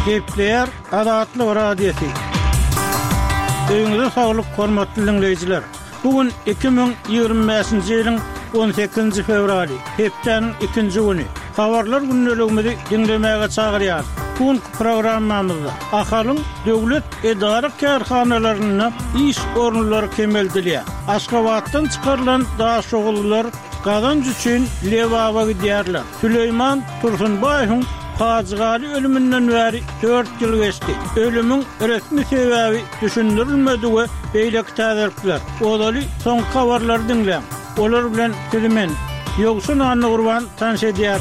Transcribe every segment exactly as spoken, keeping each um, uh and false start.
Kepler Adatlı Radyosu. Öňüňizde saglyk, hormatly dinleýijiler. Bugün iki bin ýygrimi beşinji ýylyň on sekizinji fevraly, hepdeniň ikinji güni. Habarlar günneligimizi dinlemäge çagyrýar. Bugün programmamyzda ahalyň döwlet edara karhanalaryna iş ornulary kemeldilýär. Aşgabatdan çykarylan daş oğullar gazanç üçin Lewaba gidýärler. Süleyman Tursunbaýowyň Fajygaly ölümünden bäri dört ýyl geçdi. Ölümüň resmi sebäbi düşündirilmedi we beýleki täzirler. Olaly soň habarlary dinleýän. Olar bilen Süleyman ýoksun anny gurban tanış edýär.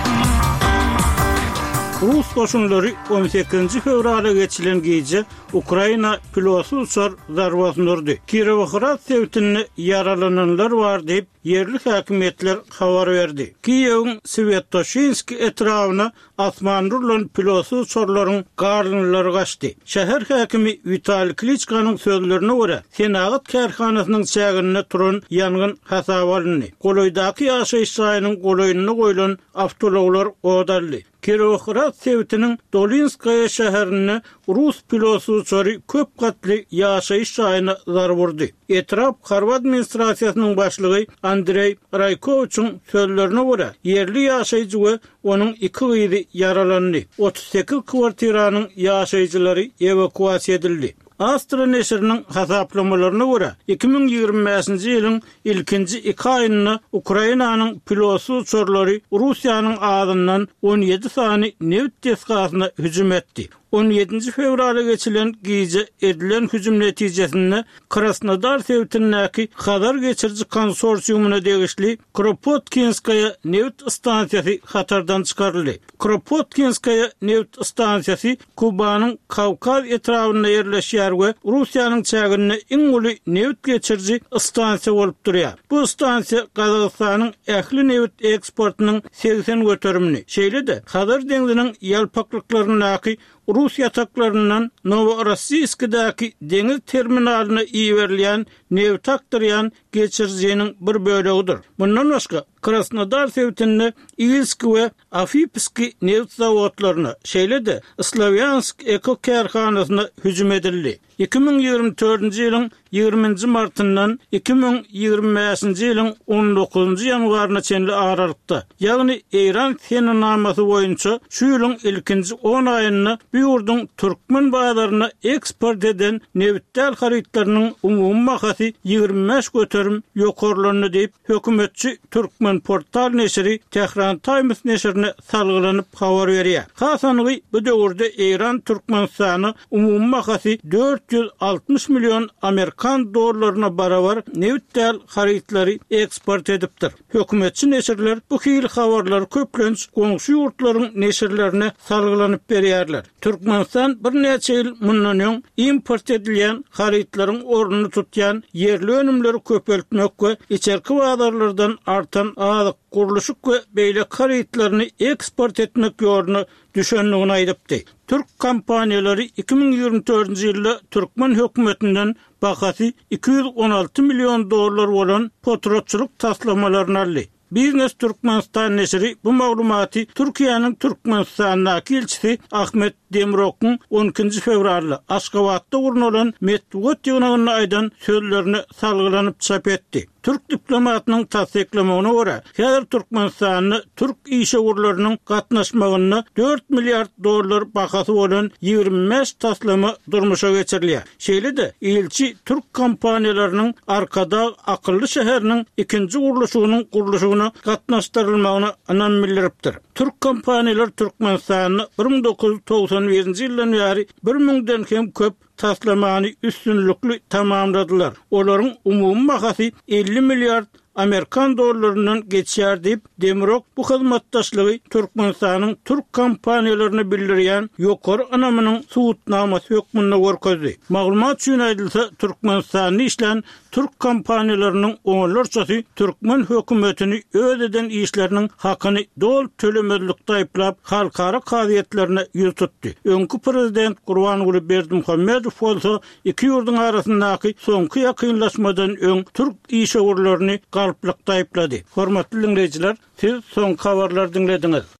Rus koşunları on sekizinji fevrala geçilen gece Ukraina pilotsuz uçar zarbasyny urdy. Kirovohrad sewtinde yaralananlar var diýip yerli häkimetler habar berdi. Kiýewiň Svetoshinski etrawyna asman rulan pilotsuz uçarlaryň garlynlary gaçdy. Şäher häkimi Vitaliy Klitschkonyň sözlerine görä, Senagat karhanasynyň çägine turan ýangyn hasap alındy. Goloýdaky ýaşaýyş saýynyň goloýunyna goýulan awtologlar odaldy. Kirovohrad sewtiniň Dolinskaya şäherine Rus pilotsuz uçary köp gatly ýaşaýyş saýyna zarar berdi. Etrap Harvard administrasiýasynyň başlygy Andrey Raykoviçiň sözlerine görä, yerli ýaşaýjy we onuň iki gyzy yaralandy. otuz sekiz kwartiranyň ýaşaýjylary evakuasiýa edildi. Astra neşriniň hasaplamalarına görä iki bin ýygrimi beşinji ýylyň ilkinji iki aýyna Ukrainanyň pilotsuz uçarlary Russiýanyň adyndan on ýedi sany neft teskasyna hüjüm etdi. on ýedinji fevrala geçilen gece edilen hüjüm netijesinde Krasnodar sewtindäki Khadar geçirji konsorsiumuna degişli Kropotkinskaya neft stansiýasy hatardan çykaryldy. Kropotkinskaya neft stansiýasy Kubanyň Kawkaz etrawyna ýerleşýär we Russiýanyň çägine iň uly neft geçirji stansiýa bolup durýar. Bu stansiýa Gazagystanyň ähli neft eksportynyň seksen götürümini, şeýle-de Khadar deňiziniň ýalpaklyklaryndaky Rus yataklarından Novorossiysk'daki deniz terminaline iýerilýän neft aktarýan geçirjinin bir bölegidir. Bundan başga Krasnodar sewtinde Ilsk we Afipski neft zawodlaryna, şeýle-de Slavyansk eko karhanasyna hüjüm edildi. iki bin ýygrimi dördünji ýylyň ýygrimiňji martyndan iki bin ýygrimi beşinji ýylyň on dokuzunji ýanwaryna çenli aralykda, ýagny Eýran senamasy boýunça şu ýylyň ilkinji on aýyna bu ýurdun türkmen baýlaryna eksport eden neftdäl haritlarynyň umumy mahasy ýygrimi beş göterim ýokarlandy diýip hökümetçi Türkmen portal neşri Tehran Times neşrine salgylanyp habar berýär. Hasanygy bu döwürde Eýran Türkmenistany umumy mahasy dört yüz altmış milyon Amerikan dollaryna barabar neftdäl haritlary eksport edipdir. Hökümetçi neşirler bu hili habarlar köplenç goňşy ýurtlaryň neşirlerine salgylanyp berýärler. Türkmenistan bir neçe ýyl mundan öň import edilýän haritlaryň ornuny tutýan yerli önümleri köpeltmek we içerki bazarlardan artan azyk, guruluşyk we beýle haritlaryny eksport etmek ýoluna düşenligini aýdypdy. Türk kompaniýalary iki bin ýygrimi dördünji ýylda Türkmen hökümetinden bahasy iki yüz on alty milyon dollar bolan potrotçuluk taslamalaryny aldy. Biznes Türkmenistan neşri bu maglumaty Türkiýanyň Türkmenistandaky elçisi Ahmet Demirok'un on ikinji fevralda Aşgabatda urnulan Medwet ýygynyň aýdan sözlerini salgylanyp çap etdi. Türk diplomatynyň tasdiklamagyna görä, häzir Türkmenistany Türk işgörlerini gatnaşmagyna dört milyard dollar bahasy bolan ýygrimi beş taslama durmuşa geçirilýär. Şeýle-de elçi Türk kompaniýalarynyň arkada akylly şäheriniň ikinji guruluşynyň guruluşyna gatnaşdyrylmagyna anan bildiripdir. Türk kompaniýalar Türkmenistany bir bin dokuz yüz togsan birinji ýyldan bäri bir miňden hem köp taslamany üstünlükli tamamladylar. Olaryň umumy bahasy elli milyard Amerikan dollarynyň geçýär diýip Demirok bu hyzmatdaşlygy Türkmenistanyň Türk kompaniýalaryna bildirýän ýokary anamynyň suwutnamasy hökmünde görkezdi. Maglumat üçin aýdylsa, Türkmenistanyň işlen Türk kompaniýalarynyň oňlarçasy Türkmen hökümetini öz eden işleriniň hakyny dol tölemezlikde aýplap halkara kaziýetlerine ýüz tutdy. Öňkü prezident Gurbanuly Berdimuhammedow bolsa iki ýurduň arasyndaky soňky ýakynlaşmadan öň Türk işgörlerini galyplykda aýplady. Hormatly dinleýijiler, siz soň habarlar dinlediňiz.